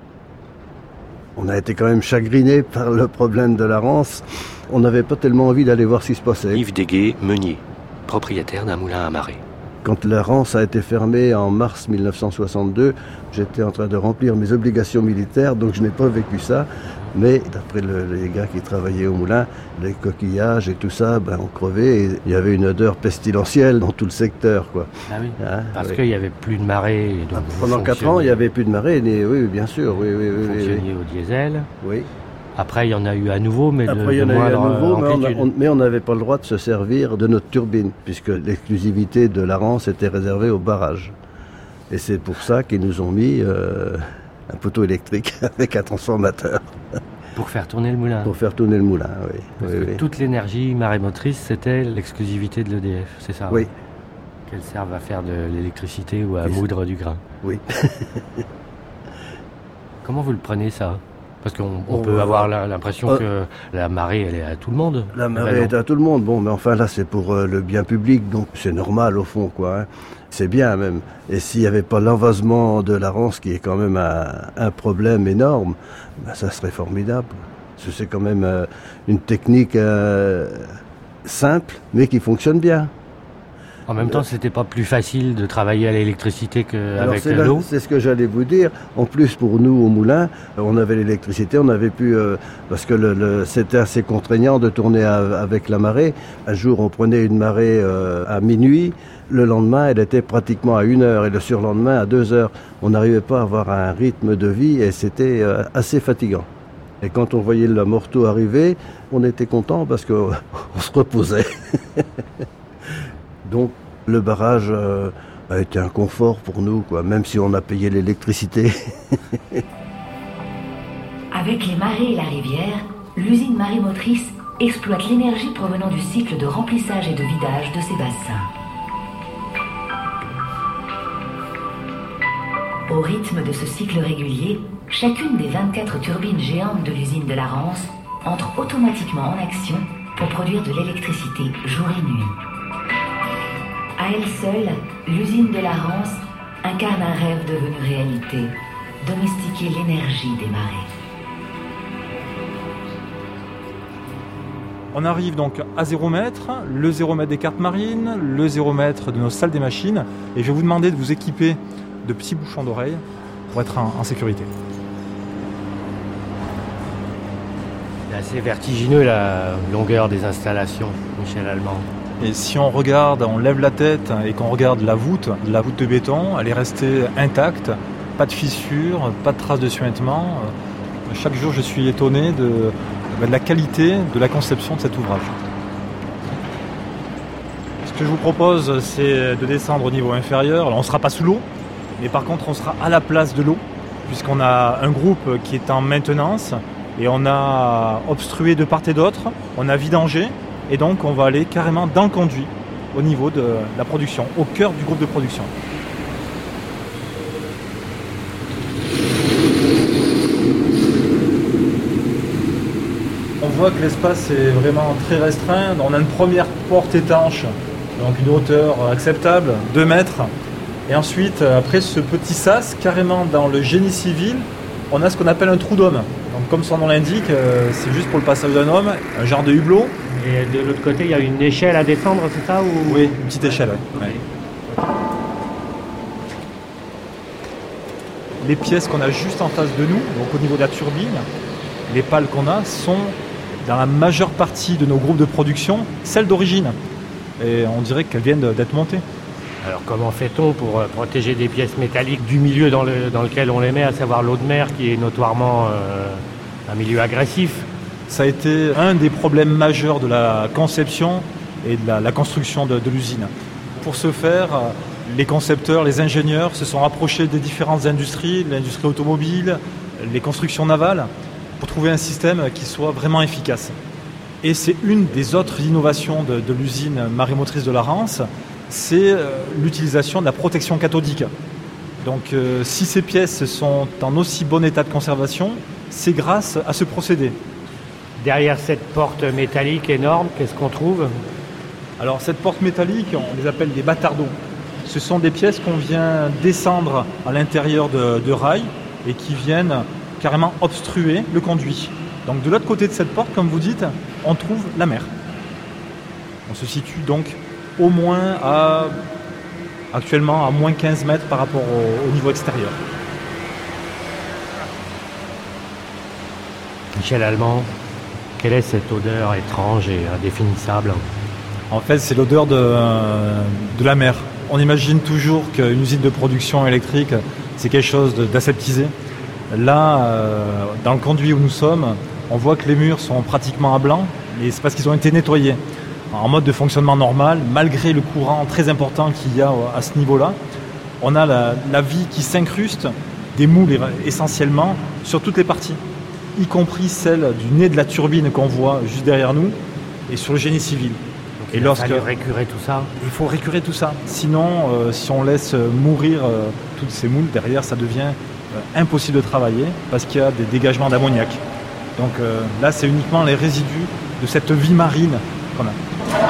On a été quand même chagriné par le problème de la Rance. On n'avait pas tellement envie d'aller voir ce qui se passait. Yves Deguet, meunier, propriétaire d'un moulin à marée. Quand la Rance a été fermée en mars 1962, j'étais en train de remplir mes obligations militaires, donc je n'ai pas vécu ça. Mais d'après les gars qui travaillaient au moulin, les coquillages et tout ça, ont crevé. Et il y avait une odeur pestilentielle dans tout le secteur, quoi. Ah oui, parce qu'il n'y avait plus de marée. Pendant 4 ans, il n'y avait plus de marée. Oui, bien sûr. Oui. Fonctionniez au diesel. Oui. Après, il y en a eu à nouveau, mais mais on n'avait pas le droit de se servir de notre turbine, puisque l'exclusivité de la Rance était réservée au barrage. Et c'est pour ça qu'ils nous ont mis un poteau électrique avec un transformateur. Pour faire tourner le moulin. Pour faire tourner le moulin, oui. Parce que toute l'énergie marémotrice, c'était l'exclusivité de l'EDF, c'est ça? Oui. Qu'elle serve à faire de l'électricité ou à moudre du grain. Oui. Comment vous le prenez, ça? Parce qu'on peut avoir l'impression que la marée, elle est à tout le monde. La marée est à tout le monde. Bon, mais enfin là, c'est pour le bien public, donc c'est normal au fond, quoi. Hein. C'est bien même. Et s'il n'y avait pas l'envasement de la Rance, qui est quand même un problème énorme, ben, ça serait formidable. Parce que c'est quand même une technique simple, mais qui fonctionne bien. En même temps, c'était pas plus facile de travailler à l'électricité qu'avec l'eau. C'est ce que j'allais vous dire. En plus, pour nous, au moulin, on avait l'électricité, on avait pu... parce que c'était assez contraignant de tourner avec la marée. Un jour, on prenait une marée à minuit. Le lendemain, elle était pratiquement à 1h et le surlendemain à 2h. On n'arrivait pas à avoir un rythme de vie et c'était assez fatigant. Et quand on voyait le morteau arriver, on était content parce qu'on se reposait. Donc le barrage a été un confort pour nous, quoi, même si on a payé l'électricité. Avec les marées et la rivière, l'usine marémotrice exploite l'énergie provenant du cycle de remplissage et de vidage de ces bassins. Au rythme de ce cycle régulier, chacune des 24 turbines géantes de l'usine de la Rance entre automatiquement en action pour produire de l'électricité jour et nuit. À elle seule, l'usine de la Rance incarne un rêve devenu réalité, domestiquer l'énergie des marées. On arrive donc à 0 mètre, le 0 mètre des cartes marines, le 0 mètre de nos salles des machines, et je vais vous demander de vous équiper de petits bouchons d'oreilles pour être en sécurité. C'est assez vertigineux la longueur des installations, Michel Allemand. Et si on regarde, on lève la tête et qu'on regarde la voûte de béton, elle est restée intacte, pas de fissures, pas de traces de suintement. Chaque jour, je suis étonné de la qualité de la conception de cet ouvrage. Ce que je vous propose, c'est de descendre au niveau inférieur. Alors, on ne sera pas sous l'eau, mais par contre, on sera à la place de l'eau, puisqu'on a un groupe qui est en maintenance et on a obstrué de part et d'autre, on a vidangé. Et donc, on va aller carrément dans le conduit, au niveau de la production, au cœur du groupe de production. On voit que l'espace est vraiment très restreint. On a une première porte étanche, donc une hauteur acceptable, 2 mètres. Et ensuite, après ce petit sas, carrément dans le génie civil, on a ce qu'on appelle un trou d'homme. Donc, comme son nom l'indique, c'est juste pour le passage d'un homme, un genre de hublot. Et de l'autre côté, il y a une échelle à descendre, c'est ça ou... Oui, une petite échelle. Ouais. Les pièces qu'on a juste en face de nous, donc au niveau de la turbine, les pales qu'on a sont dans la majeure partie de nos groupes de production, celles d'origine. Et on dirait qu'elles viennent d'être montées. Alors comment fait-on pour protéger des pièces métalliques du milieu dans lequel on les met, à savoir l'eau de mer, qui est notoirement un milieu agressif? Ça a été un des problèmes majeurs de la conception et de la construction de l'usine. Pour ce faire, les concepteurs, les ingénieurs se sont rapprochés des différentes industries, l'industrie automobile, les constructions navales, pour trouver un système qui soit vraiment efficace. Et c'est une des autres innovations de l'usine marémotrice de la Rance, c'est l'utilisation de la protection cathodique. Donc si ces pièces sont en aussi bon état de conservation, c'est grâce à ce procédé. Derrière cette porte métallique énorme, qu'est-ce qu'on trouve? Alors cette porte métallique, on les appelle des bâtardeaux. Ce sont des pièces qu'on vient descendre à l'intérieur de rails et qui viennent carrément obstruer le conduit. Donc de l'autre côté de cette porte, comme vous dites, on trouve la mer. On se situe donc au moins actuellement à moins 15 mètres par rapport au niveau extérieur. Michel Allemand, quelle est cette odeur étrange et indéfinissable? En fait, c'est l'odeur de la mer. On imagine toujours qu'une usine de production électrique, c'est quelque chose d'aseptisé. Là, dans le conduit où nous sommes, On voit que les murs sont pratiquement à blanc, mais c'est parce qu'ils ont été nettoyés en mode de fonctionnement normal, malgré le courant très important qu'il y a à ce niveau-là. On a la vie qui s'incruste, des moules essentiellement, sur toutes les parties, y compris celle du nez de la turbine qu'on voit juste derrière nous, et sur le génie civil. Donc il faut récurer tout ça. Il faut récurer tout ça. Sinon, si on laisse mourir toutes ces moules, derrière, ça devient impossible de travailler, parce qu'il y a des dégagements d'ammoniac. Donc là, c'est uniquement les résidus de cette vie marine qu'on a.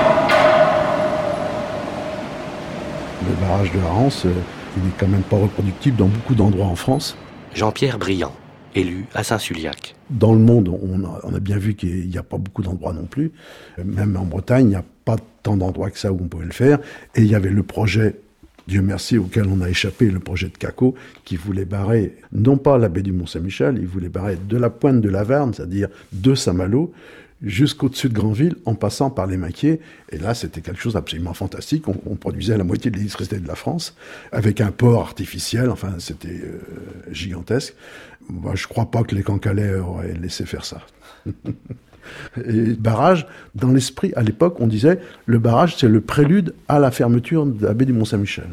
Le barrage de la Rance, il n'est quand même pas reproductible dans beaucoup d'endroits en France. Jean-Pierre Briand, élu à Saint-Sulliac. Dans le monde, on a bien vu qu'il n'y a pas beaucoup d'endroits non plus. Même en Bretagne, il n'y a pas tant d'endroits que ça où on pouvait le faire. Et il y avait le projet, Dieu merci, auquel on a échappé, le projet de Cacaux, qui voulait barrer, non pas la baie du Mont-Saint-Michel, il voulait barrer de la pointe de la Verne, c'est-à-dire de Saint-Malo, jusqu'au-dessus de Granville, en passant par les Maquiers. Et là, c'était quelque chose d'absolument fantastique. On produisait la moitié de l'électricité de la France, avec un port artificiel. Enfin, c'était gigantesque. Moi, je crois pas que les Cancalais auraient laissé faire ça. Et barrage, dans l'esprit, à l'époque, on disait, le barrage, c'est le prélude à la fermeture de la baie du Mont-Saint-Michel.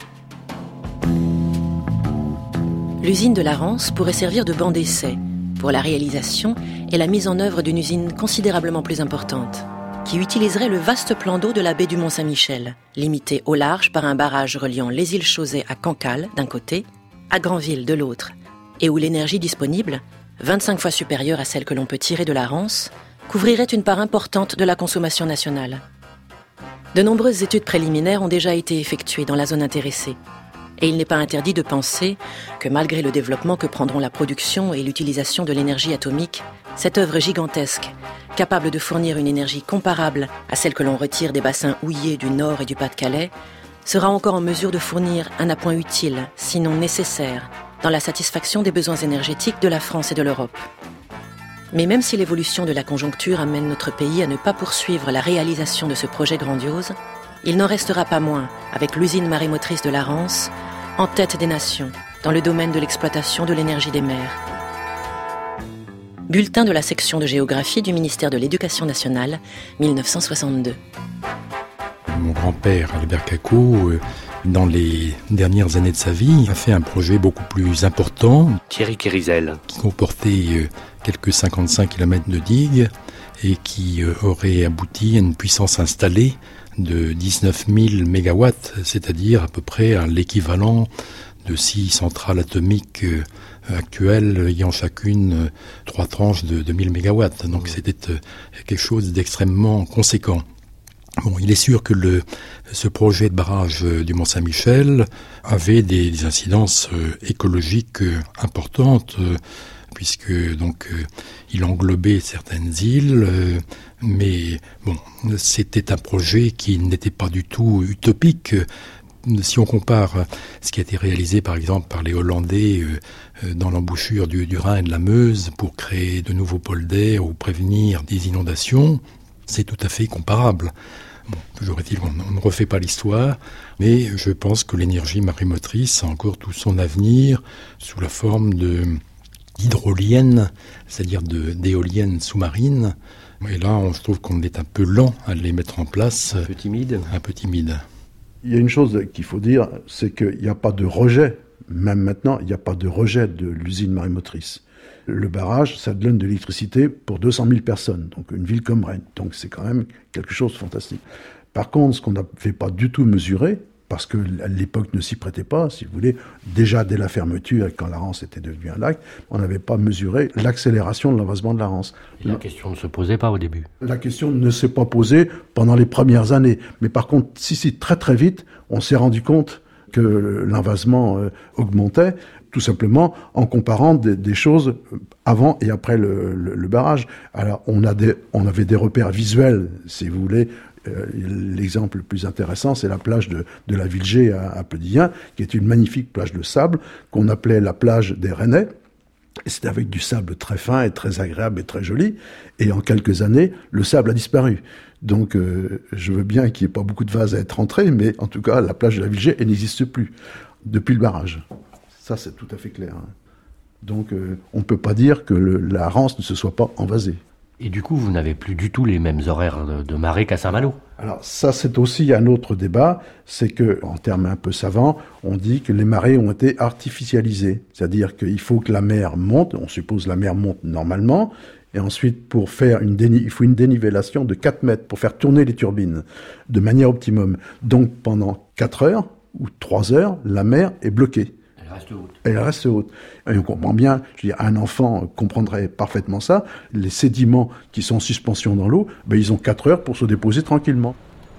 L'usine de la Rance pourrait servir de banc d'essai pour la réalisation et la mise en œuvre d'une usine considérablement plus importante, qui utiliserait le vaste plan d'eau de la baie du Mont-Saint-Michel, limité au large par un barrage reliant les îles Chausey à Cancale d'un côté, à Granville de l'autre, et où l'énergie disponible, 25 fois supérieure à celle que l'on peut tirer de la Rance, couvrirait une part importante de la consommation nationale. De nombreuses études préliminaires ont déjà été effectuées dans la zone intéressée. Et il n'est pas interdit de penser que malgré le développement que prendront la production et l'utilisation de l'énergie atomique, cette œuvre gigantesque, capable de fournir une énergie comparable à celle que l'on retire des bassins houillés du Nord et du Pas-de-Calais, sera encore en mesure de fournir un appoint utile, sinon nécessaire, dans la satisfaction des besoins énergétiques de la France et de l'Europe. Mais même si l'évolution de la conjoncture amène notre pays à ne pas poursuivre la réalisation de ce projet grandiose, il n'en restera pas moins, avec l'usine marémotrice de la Rance, en tête des nations, dans le domaine de l'exploitation de l'énergie des mers. Bulletin de la section de géographie du ministère de l'Éducation nationale, 1962. Mon grand-père, Albert Cacaux, dans les dernières années de sa vie, a fait un projet beaucoup plus important. Thierry Kérisel. Qui comportait quelques 55 km de digues et qui aurait abouti à une puissance installée de 19 000 mégawatts, c'est-à-dire à peu près à l'équivalent de 6 centrales atomiques actuelles ayant chacune 3 tranches de 2000 mégawatts. Donc c'était quelque chose d'extrêmement conséquent. Bon, il est sûr que ce projet de barrage du Mont-Saint-Michel avait des incidences écologiques importantes, puisque donc il englobait certaines îles, mais bon, c'était un projet qui n'était pas du tout utopique. Si on compare ce qui a été réalisé par exemple par les Hollandais dans l'embouchure du Rhin et de la Meuse pour créer de nouveaux polders ou prévenir des inondations, c'est tout à fait comparable. Bon, toujours est-il qu'on ne refait pas l'histoire, mais je pense que l'énergie marémotrice a encore tout son avenir sous la forme d'hydroliennes, c'est-à-dire d'éoliennes sous-marines. Et là, on se trouve qu'on est un peu lent à les mettre en place. Un peu timide. Un peu timide. Il y a une chose qu'il faut dire, c'est qu'il n'y a pas de rejet. Même maintenant, il n'y a pas de rejet de l'usine marémotrice. Le barrage, ça donne de l'électricité pour 200 000 personnes, donc une ville comme Rennes. Donc c'est quand même quelque chose de fantastique. Par contre, ce qu'on n'avait pas du tout mesuré, parce que l'époque ne s'y prêtait pas, si vous voulez, déjà dès la fermeture, quand la Rance était devenue un lac, on n'avait pas mesuré l'accélération de l'envasement de la Rance. Et la question ne se posait pas au début. La question ne s'est pas posée pendant les premières années. Mais par contre, si, très très vite, on s'est rendu compte que l'envasement augmentait, tout simplement en comparant des choses avant et après le barrage. Alors, on avait des repères visuels, si vous voulez. L'exemple le plus intéressant, c'est la plage de la Ville-G à Pleudihen, qui est une magnifique plage de sable qu'on appelait la plage des Rennais. Et c'était avec du sable très fin et très agréable et très joli. Et en quelques années, le sable a disparu. Donc, je veux bien qu'il n'y ait pas beaucoup de vases à être rentrés, mais en tout cas, la plage de la Ville-G, elle n'existe plus depuis le barrage. Ça, c'est tout à fait clair. Donc on ne peut pas dire que la Rance ne se soit pas envasée. Et du coup, vous n'avez plus du tout les mêmes horaires de marée qu'à Saint-Malo. Alors ça, c'est aussi un autre débat, c'est que, en termes un peu savants, on dit que les marées ont été artificialisées. C'est-à-dire qu'il faut que la mer monte, on suppose la mer monte normalement, et ensuite, pour faire il faut une dénivellation de 4 mètres pour faire tourner les turbines de manière optimum. Donc pendant 4 heures ou 3 heures, la mer est bloquée. Elle reste haute. Et on comprend bien, je veux dire, un enfant comprendrait parfaitement ça. Les sédiments qui sont en suspension dans l'eau, ils ont 4 heures pour se déposer tranquillement.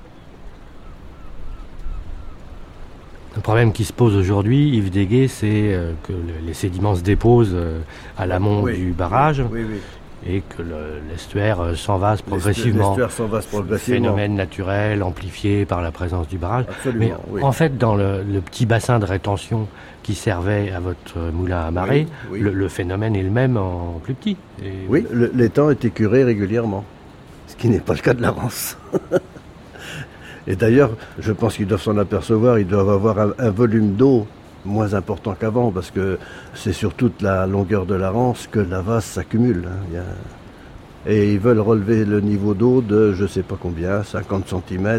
Le problème qui se pose aujourd'hui, Yves Déguet, c'est que les sédiments se déposent à l'amont du barrage. Oui. Et que l'estuaire s'envase progressivement. L'estuaire s'envase progressivement. Phénomène naturel amplifié par la présence du barrage. Absolument, mais en fait, dans le petit bassin de rétention qui servait à votre moulin à marée, le phénomène est le même en plus petit. Oui, l'étang est écuré régulièrement, ce qui n'est pas le cas de la Rance. Et d'ailleurs, je pense qu'ils doivent s'en apercevoir, ils doivent avoir un volume d'eau moins important qu'avant, parce que c'est sur toute la longueur de la Rance que la vase s'accumule. Et ils veulent relever le niveau d'eau de, je ne sais pas combien, 50 cm.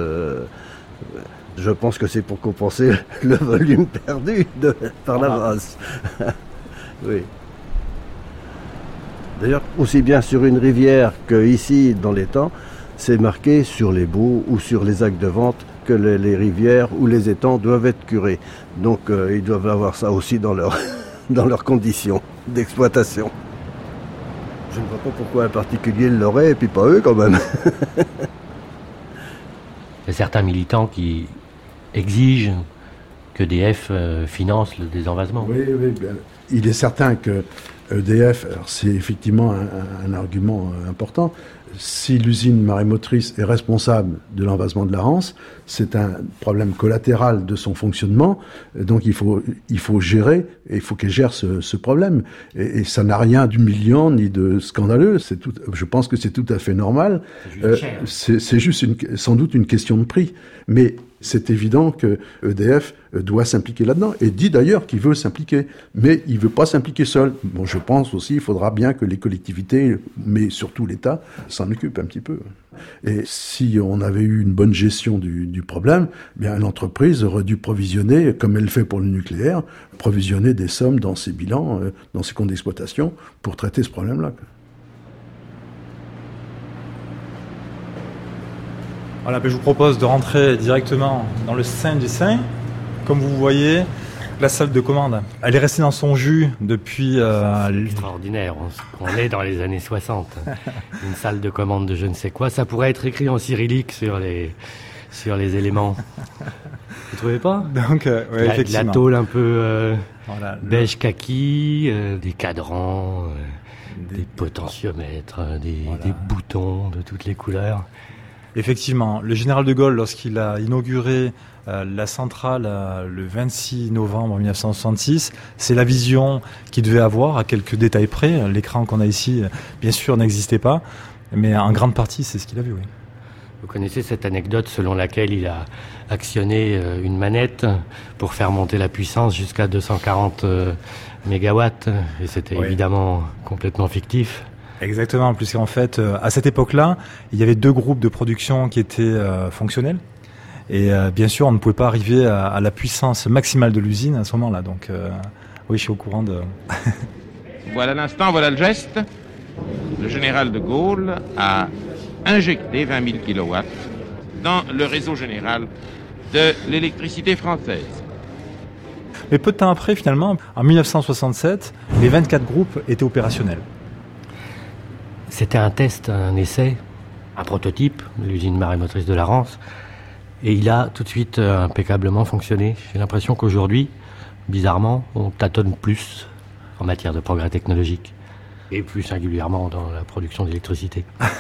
Je pense que c'est pour compenser le volume perdu par la vase. Oui. D'ailleurs, aussi bien sur une rivière qu'ici, dans l'étang, c'est marqué sur les baux ou sur les actes de vente que les rivières ou les étangs doivent être curés. Donc ils doivent avoir ça aussi dans leurs conditions d'exploitation. Je ne vois pas pourquoi un particulier l'aurait et puis pas eux quand même. Il y a certains militants qui exigent qu'EDF finance le désenvasement. Oui, bien. Il est certain que EDF, alors c'est effectivement un argument important. Si l'usine marémotrice est responsable de l'envasement de la Rance, c'est un problème collatéral de son fonctionnement. Donc il faut gérer, et il faut qu'elle gère ce problème. Et ça n'a rien d'humiliant ni de scandaleux. Je pense que c'est tout à fait normal. C'est juste sans doute une question de prix. Mais c'est évident que EDF doit s'impliquer là-dedans, et dit d'ailleurs qu'il veut s'impliquer, mais il ne veut pas s'impliquer seul. Bon, je pense aussi qu'il faudra bien que les collectivités, mais surtout l'État, s'en occupent un petit peu. Et si on avait eu une bonne gestion du problème, bien l'entreprise aurait dû provisionner, comme elle le fait pour le nucléaire, provisionner des sommes dans ses bilans, dans ses comptes d'exploitation, pour traiter ce problème-là. Voilà, je vous propose de rentrer directement dans le sein du sein. Comme vous voyez, la salle de commande, elle est restée dans son jus depuis... Extraordinaire, on est dans les années 60. Une salle de commande de je ne sais quoi, ça pourrait être écrit en cyrillique sur les éléments. Vous trouvez pas? Donc, effectivement. La tôle un peu beige kaki, des cadrans, des potentiomètres, des boutons de toutes les couleurs. Effectivement, le général de Gaulle, lorsqu'il a inauguré la centrale le 26 novembre 1966, c'est la vision qu'il devait avoir, à quelques détails près. L'écran qu'on a ici, bien sûr, n'existait pas, mais en grande partie, c'est ce qu'il a vu, oui. Vous connaissez cette anecdote selon laquelle il a actionné une manette pour faire monter la puissance jusqu'à 240 mégawatts, et c'était évidemment complètement fictif. Exactement, puisqu'en fait, à cette époque-là, il y avait 2 groupes de production qui étaient fonctionnels. Et bien sûr, on ne pouvait pas arriver à la puissance maximale de l'usine à ce moment-là. Donc oui, je suis au courant de... Voilà l'instant, voilà le geste. Le général de Gaulle a injecté 20 000 kilowatts dans le réseau général de l'électricité française. Mais peu de temps après, finalement, en 1967, les 24 groupes étaient opérationnels. C'était un test, un essai, un prototype de l'usine marémotrice de la Rance. Et il a tout de suite impeccablement fonctionné. J'ai l'impression qu'aujourd'hui, bizarrement, on tâtonne plus en matière de progrès technologique. Et plus singulièrement dans la production d'électricité.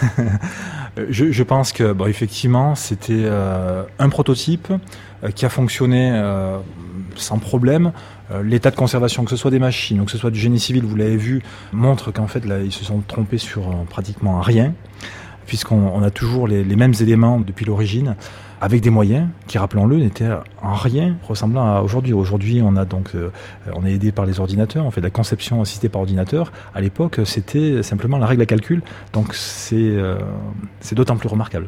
Je pense que, effectivement, c'était un prototype qui a fonctionné sans problème. L'état de conservation, que ce soit des machines ou que ce soit du génie civil, vous l'avez vu, montre qu'en fait, là, ils se sont trompés sur pratiquement rien, puisqu'on a toujours les mêmes éléments depuis l'origine. avec des moyens qui, rappelons-le, n'étaient en rien ressemblant à aujourd'hui. Aujourd'hui, on est aidé par les ordinateurs, on fait de la conception assistée par ordinateur. À l'époque, c'était simplement la règle à calcul, donc c'est d'autant plus remarquable.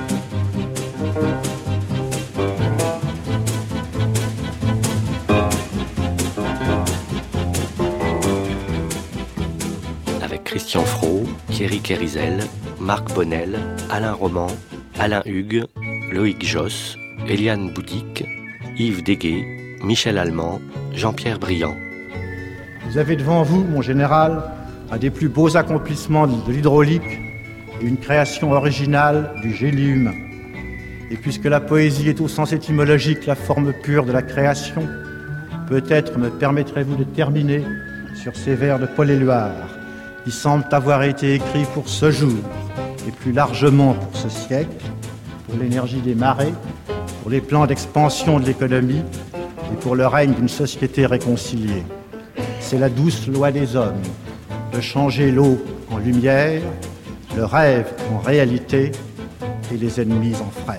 Christian Frot, Thierry Kérizel, Marc Bonnel, Alain Roman, Alain Hugues, Loïc Josse, Eliane Boudic, Yves Deguet, Michel Allemand, Jean-Pierre Briand. Vous avez devant vous, mon général, un des plus beaux accomplissements de l'hydraulique et une création originale du génie humain. Et puisque la poésie est au sens étymologique la forme pure de la création, peut-être me permettrez-vous de terminer sur ces vers de Paul Éluard, qui semblent avoir été écrits pour ce jour, et plus largement pour ce siècle, pour l'énergie des marées, pour les plans d'expansion de l'économie et pour le règne d'une société réconciliée. C'est la douce loi des hommes, de changer l'eau en lumière, le rêve en réalité et les ennemis en frères.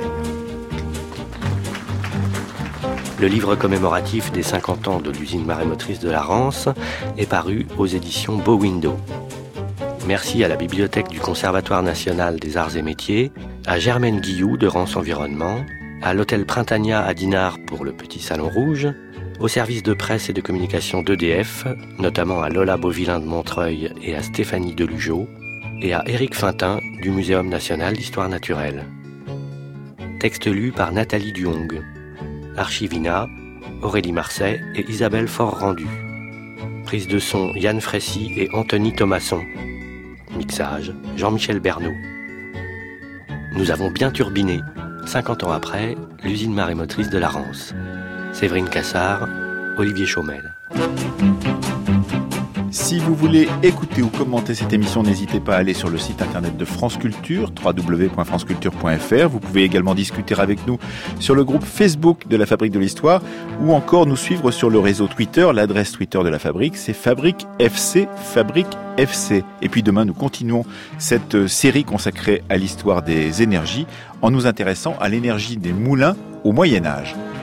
Le livre commémoratif des 50 ans de l'usine marémotrice de la Rance est paru aux éditions Beau Window. Merci à la Bibliothèque du Conservatoire national des arts et métiers, à Germaine Guilloux de Rance Environnement, à l'hôtel Printania à Dinard pour le Petit Salon Rouge, au service de presse et de communication d'EDF, notamment à Lola Beauvillain de Montreuil et à Stéphanie Delugeau, et à Éric Fintin du Muséum national d'histoire naturelle. Texte lu par Nathalie Duong. Archivina, Aurélie Marseille et Isabelle Fort-Rendu. Prise de son Yann Fressy et Anthony Thomasson. Mixage Jean-Michel Bernot. Nous avons bien turbiné, 50 ans après, l'usine marémotrice de la Rance. Séverine Cassard, Olivier Chaumel. Si vous voulez écouter ou commenter cette émission, n'hésitez pas à aller sur le site internet de France Culture, www.franceculture.fr. Vous pouvez également discuter avec nous sur le groupe Facebook de la Fabrique de l'Histoire ou encore nous suivre sur le réseau Twitter. L'adresse Twitter de la Fabrique, c'est Fabrique FC, Fabrique FC. Et puis demain, nous continuons cette série consacrée à l'histoire des énergies en nous intéressant à l'énergie des moulins au Moyen-Âge.